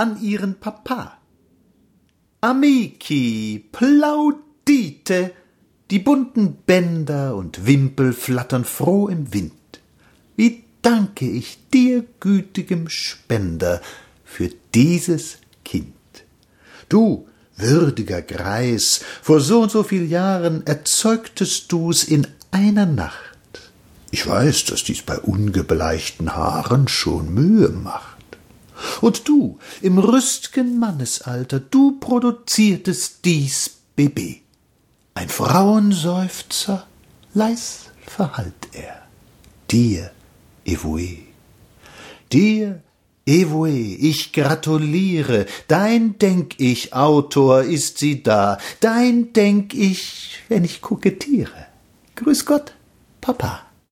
an ihren Papa. Amici, plaudite, die bunten Bänder und Wimpel flattern froh im Wind. Wie danke ich dir, gütigem Spender, für dieses Kind. Du, würdiger Greis, vor so und so viel Jahren erzeugtest du's in einer Nacht. Ich weiß, dass dies bei ungebleichten Haaren schon Mühe macht. Und du, im rüst'gen Mannesalter, du produziertest dies Baby. Ein Frauenseufzer, leis verhallt er. Dir, Evoe. Dir, Evoe, ich gratuliere, dein denk ich, Autor, ist sie da, dein denk ich, wenn ich kokettiere. Grüß Gott, Papa.